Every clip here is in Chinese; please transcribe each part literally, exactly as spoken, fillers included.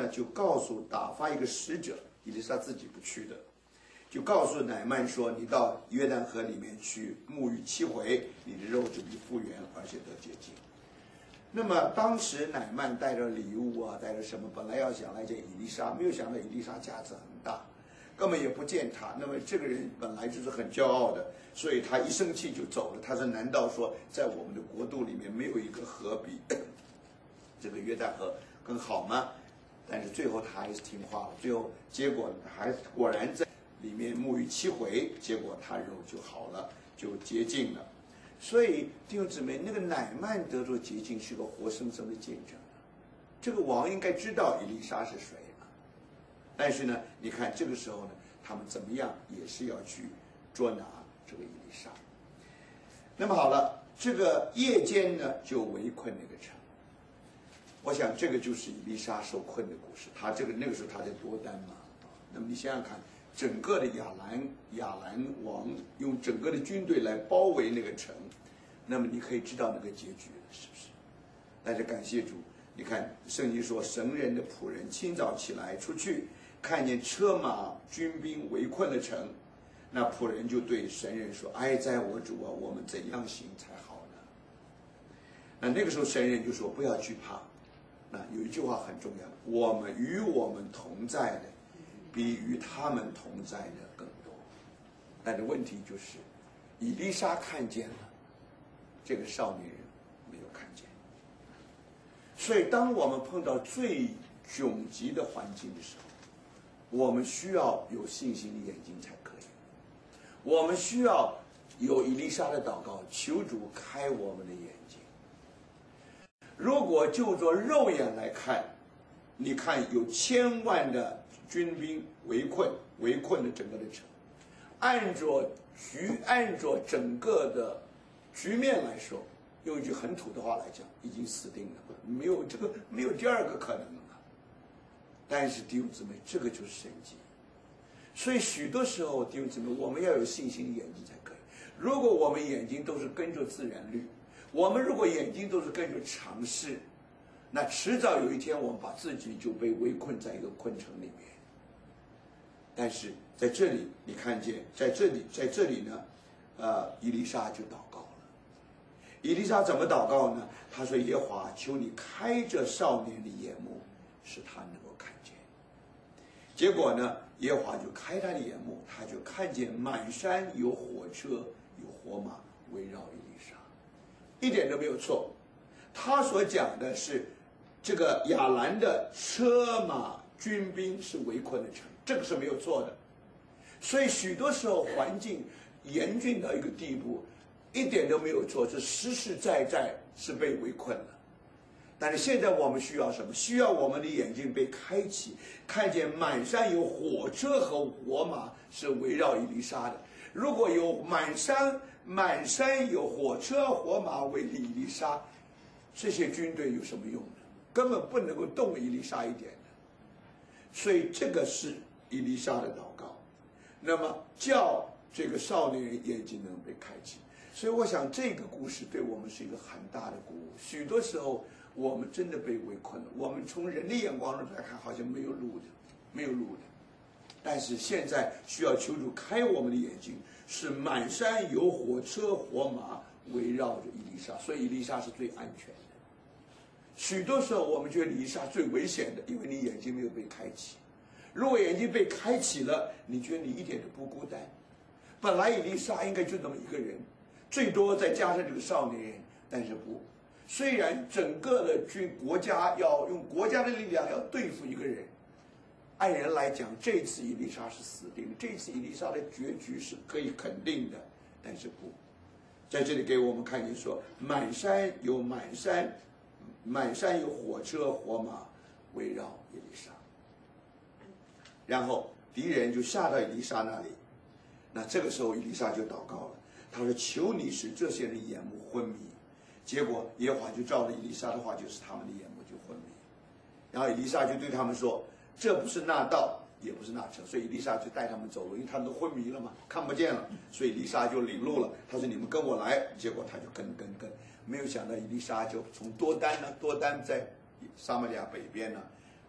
呢就告诉打发一个使者，以利沙自己不去的，就告诉乃曼说：“你到约旦河里面去沐浴七回，你的肉就必复原，而且得洁净。”那么当时乃曼带着礼物啊，带着什么，本来要想来见以利沙，没有想到以利沙架子很大，根本也不见他。那么这个人本来就是很骄傲的，所以他一生气就走了。他说：“难道说在我们的国度里面没有一个河比这个约旦河更好吗？”但是最后他还是听话了，最后结果还果然在里面沐浴七回，结果他肉就好了，就洁净了。所以弟兄姊妹，那个乃曼得着洁净是个活生生的见证。这个王应该知道以利沙是谁嘛？但是呢，你看这个时候呢，他们怎么样也是要去捉拿这个以利沙。那么好了，这个夜间呢就围困那个城。我想这个就是以利沙受困的故事。他这个那个时候他在多丹嘛，那么你想想看，整个的亚兰亚兰王用整个的军队来包围那个城，那么你可以知道那个结局了，是不是？但是感谢主，你看圣经说，神人的仆人清早起来出去，看见车马军兵围困了城，那仆人就对神人说：“哀哉我主啊，我们怎样行才好呢？”那那个时候神人就说：“不要惧怕。”那有一句话很重要，我们与我们同在的比与他们同在的更多。但是问题就是，以利沙看见了，这个少年人没有看见。所以当我们碰到最窘急的环境的时候，我们需要有信心的眼睛才可以。我们需要有以利沙的祷告，求主开我们的眼睛。如果就着肉眼来看，你看有千万的军兵围困围困了整个的城，按着局按着整个的局面来说，用一句很土的话来讲，已经死定了，没有这个没有第二个可能了。但是弟兄姊妹，这个就是神迹。所以许多时候弟兄姊妹，我们要有信心的眼睛才可以。如果我们眼睛都是跟着自然律，我们如果眼睛都是跟着常识，那迟早有一天我们把自己就被围困在一个困城里面。但是在这里你看见，在这里在这里呢，呃，以利沙就祷告了。以利沙怎么祷告呢？他说：“耶和华，求你开着少年的眼目，使他能够看见。”结果呢，耶和华就开他的眼目，他就看见满山有火车有火马围绕以利沙，一点都没有错。他所讲的是这个亚兰的车马军兵是围困的城，这个是没有错的。所以许多时候环境严峻到一个地步，一点都没有错，是实实在在是被围困了。但是现在我们需要什么？需要我们的眼睛被开启，看见满山有火车和火马是围绕以利沙的。如果有满山满山有火车火马围以利沙，这些军队有什么用呢？根本不能够动以利沙一点的。所以这个是以利沙的祷告，那么叫这个少年人眼睛能被开启。所以我想这个故事对我们是一个很大的鼓舞。许多时候我们真的被围困了，我们从人的眼光中来看好像没有路的，没有路的。但是现在需要求主开我们的眼睛，是满山有火车火马围绕着以利沙，所以以利沙是最安全的。许多时候我们觉得以利沙最危险的，因为你眼睛没有被开启。如果眼睛被开启了，你觉得你一点都不孤单。本来以利沙应该就那么一个人，最多再加上这个少年人，但是不，虽然整个的军国家要用国家的力量要对付一个人，按人来讲，这次以利沙是死定了，这次以利沙的结局是可以肯定的，但是不，在这里给我们看见说，满山有满山，满山有火车火马围绕以利沙，然后敌人就下到以利沙那里，那这个时候以利沙就祷告了，他说：“求你使这些人眼目昏迷。”结果耶和华就照着以利沙的话，就是他们的眼目就昏迷。然后以利沙就对他们说：“这不是那道，也不是那城。”所以以利沙就带他们走路，因为他们都昏迷了嘛，看不见了。所以以利沙就领路了。他说：“你们跟我来。”结果他就跟跟跟，没有想到以利沙就从多丹呢，多丹在撒玛利亚北边呢，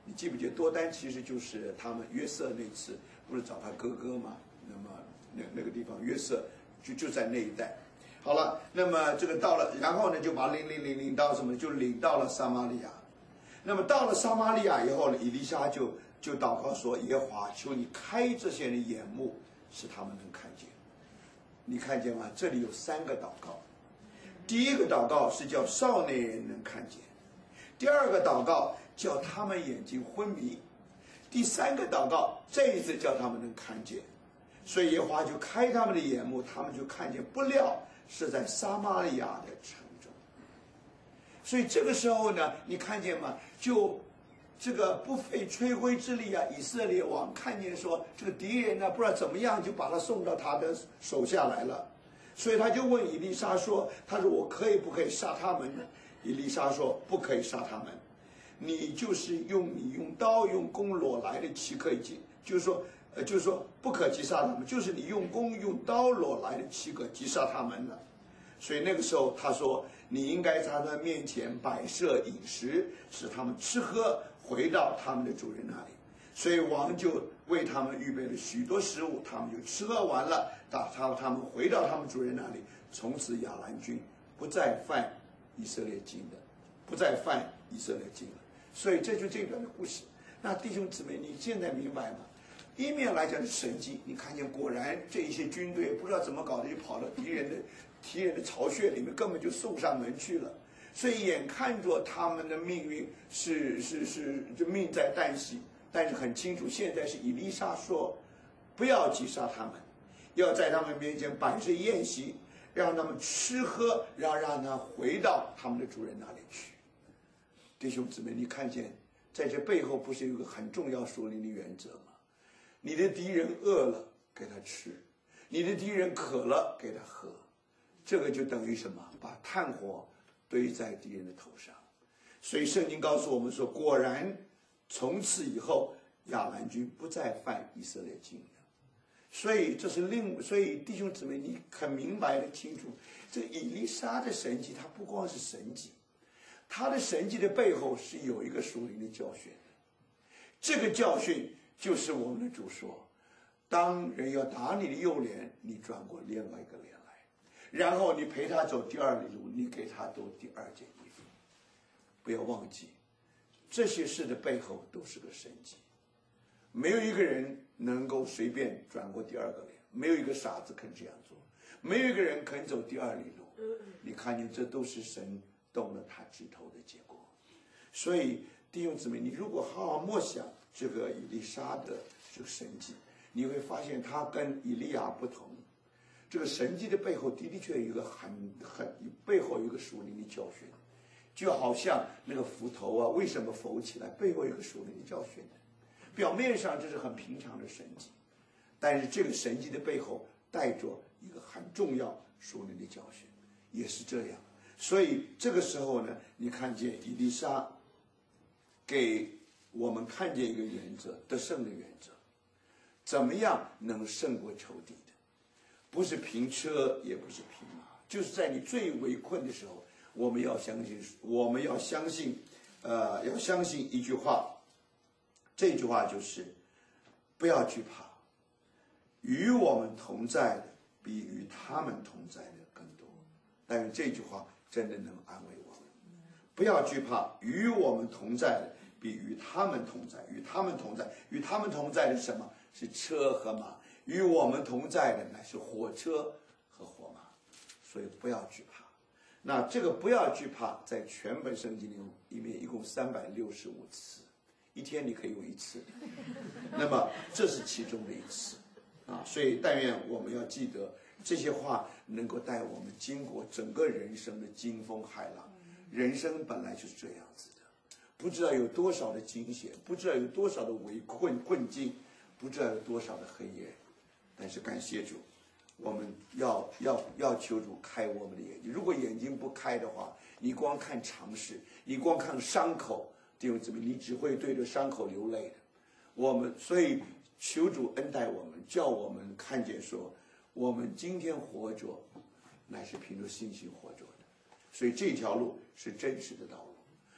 你记不记得多丹其实就是他们约瑟那次不是找他哥哥嘛？那么那那个地方约瑟就就在那一带。好了，那么这个到了，然后呢就把领领领领到什么？就领到了撒玛利亚。那么到了撒玛利亚以后呢，以利沙就就祷告说：“耶和华，求你开这些人眼目，使他们能看见。”你看见吗？这里有三个祷告。第一个祷告是叫少年人能看见，第二个祷告叫他们眼睛昏迷，第三个祷告这一次叫他们能看见。所以耶和华就开他们的眼目，他们就看见，不料是在撒玛利亚的城中。所以这个时候呢，你看见吗？就这个不费吹灰之力啊，以色列王看见说这个敌人呢不知道怎么样，就把他送到他的手下来了。所以他就问以利沙说：“他说我可以不可以杀他们呢？”以利沙说：“不可以杀他们，你就是用你用刀用弓橹来的岂可以击？就是说，呃，就是说不可击杀他们，就是你用弓用刀橹来的岂可击杀他们呢？”所以那个时候他说：“你应该在他们面前摆设饮食，使他们吃喝，回到他们的主人那里。”所以王就为他们预备了许多食物，他们就吃喝完了，打他他们回到他们主人那里。从此亚兰军不再犯以色列境的，不再犯以色列境了。所以这就这段的故事。那弟兄姊妹，你现在明白吗？一面来讲是神迹，你看见果然这一些军队不知道怎么搞的，就跑到敌人的敌人的巢穴里面，根本就送上门去了。所以眼看着他们的命运是是是就命在旦夕。但是很清楚，现在是以利沙说，不要击杀他们，要在他们面前摆设宴席，让他们吃喝，然后让他回到他们的主人那里去。弟兄姊妹，你看见在这背后不是有一个很重要属灵的原则吗？你的敌人饿了，给他吃；你的敌人渴了，给他喝。这个就等于什么？把炭火堆在敌人的头上。所以圣经告诉我们说，果然从此以后，亚兰军不再犯以色列境了。所以这是另，所以弟兄姊妹，你很明白的清楚，这个以利沙的神迹，它不光是神迹，他的神迹的背后是有一个属灵的教训的。这个教训就是我们的主说：当人要打你的右脸，你转过另外一个脸来，然后你陪他走第二里路，你给他多第二件衣服。不要忘记，这些事的背后都是个神迹。没有一个人能够随便转过第二个脸，没有一个傻子肯这样做，没有一个人肯走第二里路。你看见，这都是神动了他指头的结果。所以弟兄姊妹，你如果好好默想这个以利沙的这个神迹，你会发现他跟以利亚不同。这个神迹的背后的的确有一个很很背后有一个属灵的教训，就好像那个斧头啊，为什么浮起来，背后有一个属灵的教训。表面上这是很平常的神迹，但是这个神迹的背后带着一个很重要属灵的教训，也是这样。所以这个时候呢，你看见以利沙给我们看见一个原则，得胜的原则，怎么样能胜过仇敌的？不是凭车，也不是凭马，就是在你最围困的时候，我们要相信，我们要相信，呃，要相信一句话。这句话就是不要惧怕，与我们同在的比与他们同在的更多。但是这句话真的能安慰我们。不要惧怕，与我们同在的比与他们同在。与他们同在，与他们同在的是什么？是车和马。与我们同在的乃是火车和火马。所以不要惧怕。那这个不要惧怕，在全本圣经里面一共三百六十五次。一天你可以用一次，那么这是其中的一次啊，所以但愿我们要记得这些话能够带我们经过整个人生的惊风骇浪。人生本来就是这样子的，不知道有多少的惊险，不知道有多少的围困困境，不知道有多少的黑夜，但是感谢主，我们要要要求主开我们的眼睛。如果眼睛不开的话，你光看常识，你光看伤口，弟兄姊妹，你只会对着伤口流泪的。我们所以求主恩待我们，叫我们看见说，我们今天活着，乃是凭着信心活着的。所以这条路是真实的道路。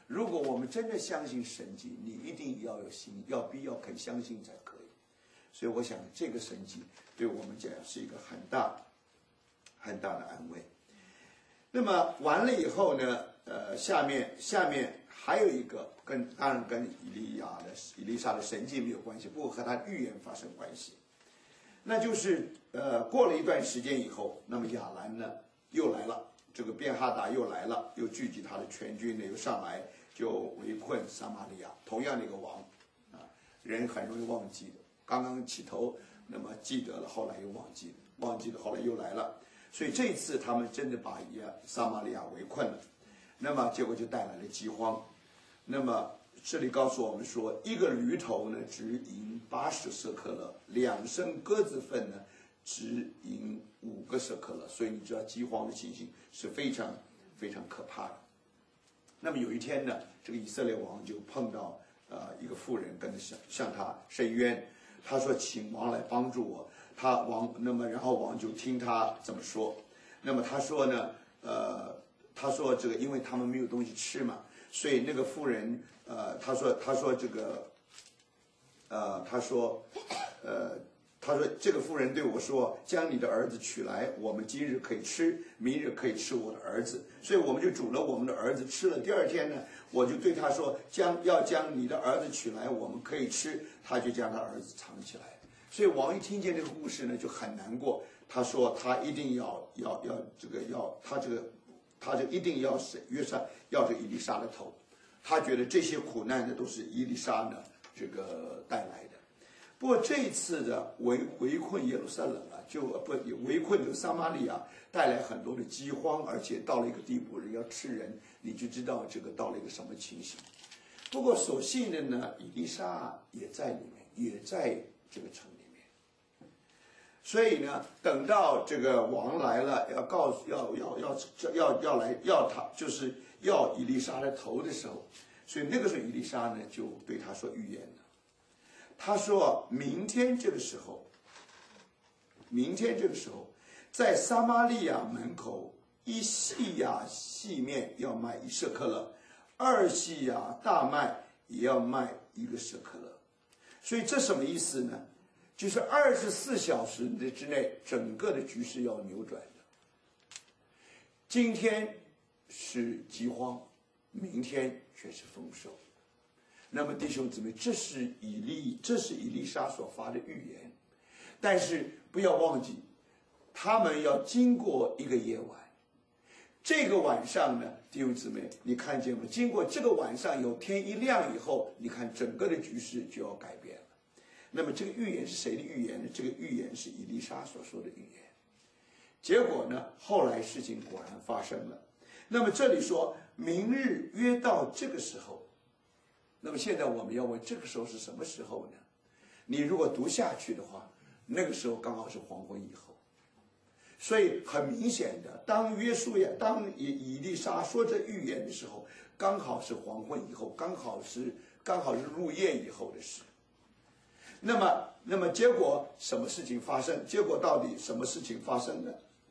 如果我们真的相信神迹，你一定要有心，要必要肯相信才可以。所以我想这个神迹对我们讲是一个很大很大的安慰。那么完了以后呢，呃，下面下面还有一个跟当然跟以利亚的以利沙的神迹没有关系，不过和他的预言发生关系。那就是呃过了一段时间以后，那么亚兰呢又来了，这个便哈达又来了，又聚集他的全军呢，又上来就围困撒玛利亚。同样的一个王啊，人很容易忘记的，刚刚起头那么记得了，后来又忘记了，忘记了后来又来了。所以这次他们真的把撒玛利亚围困了，那么结果就带来了饥荒。那么这里告诉我们说，一个驴头呢只赢八十舍克勒，两升鸽子粪呢只赢五个舍克勒。所以你知道饥荒的情形是非常非常可怕的。那么有一天呢，这个以色列王就碰到呃一个妇人跟他向向他申冤，他说请王来帮助我。他王那么然后王就听他怎么说。那么他说呢，呃他说这个因为他们没有东西吃嘛，所以那个妇人呃他说他说这个呃他说呃他说这个妇人对我说，将你的儿子取来，我们今日可以吃，明日可以吃我的儿子。所以我们就煮了我们的儿子吃了。第二天呢，我就对他说，将要将你的儿子取来，我们可以吃。他就将他儿子藏起来。所以王一听见这个故事呢，就很难过。他说他一定要要要这个要他这个他就一定要是约沙要这个以利沙的头。他觉得这些苦难呢都是以利沙呢这个带来的。不过这一次的围围困耶路撒冷啊，就不围困这个撒玛利亚，带来很多的饥荒，而且到了一个地步，人要吃人，你就知道这个到了一个什么情形。不过所幸的呢，以利沙也在里面，也在这个城里面。所以呢，等到这个王来了，要告诉要要要要要来要他，就是要以利沙的头的时候，所以那个时候以利沙呢就对他说预言了。他说明天这个时候，明天这个时候，在撒玛利亚门口，一细亚细面要卖一舍克勒，二细亚大麦也要卖一个舍克勒。所以这什么意思呢？就是二十四小时的之内，整个的局势要扭转的。今天是饥荒，明天却是丰收。那么弟兄姊妹，这是以利，这是以利沙所发的预言。但是不要忘记，他们要经过一个夜晚。这个晚上呢，弟兄姊妹，你看见吗？经过这个晚上，有天一亮以后，你看整个的局势就要改变了。那么这个预言是谁的预言呢？这个预言是以利沙所说的预言。结果呢，后来事情果然发生了。那么这里说明日约到这个时候。那么现在我们要问，这个时候是什么时候呢？你如果读下去的话，那个时候刚好是黄昏以后。所以很明显的，当约书亚、当以以利沙说这预言的时候，刚好是黄昏以后，刚好是刚好是入夜以后的事。那么，那么结果什么事情发生？结果到底什么事情发生呢？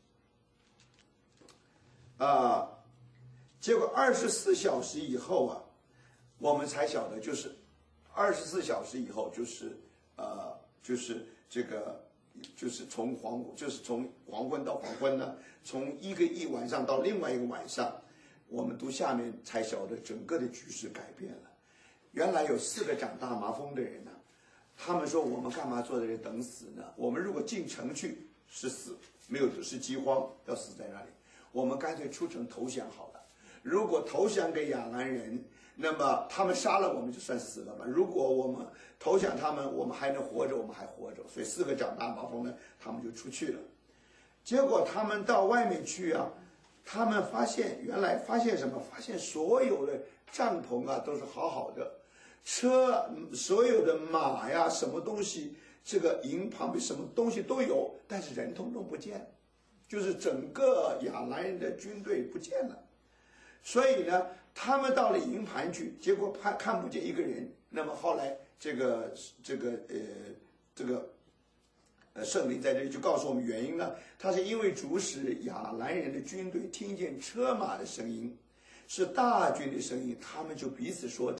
啊、呃，结果二十四小时以后啊。我们才晓得，就是二十四小时以后，就是呃，就是这个，就是从黄，就是从黄昏到黄昏呢，从一个一晚上到另外一个晚上，我们读下面才晓得整个的局势改变了。原来有四个长大麻风的人呢，他们说我们干嘛坐在这等死呢？我们如果进城去是死，没有是饥荒，要死在那里，我们干脆出城投降好了。如果投降给亚兰人，那么他们杀了我们就算死了吧？如果我们投降他们，我们还能活着，我们还活着。所以四个长大麻风呢，他们就出去了。结果他们到外面去啊，他们发现原来发现什么？发现所有的帐篷啊都是好好的，车所有的马呀什么东西，这个营旁边什么东西都有，但是人通通不见，就是整个亚兰人的军队不见了。所以呢，他们到了营盘去，结果看看不见一个人。那么后来这个这个呃这个呃圣灵在这里就告诉我们原因呢，他是因为主使亚兰人的军队听见车马的声音， 是大军的声音，他们就彼此说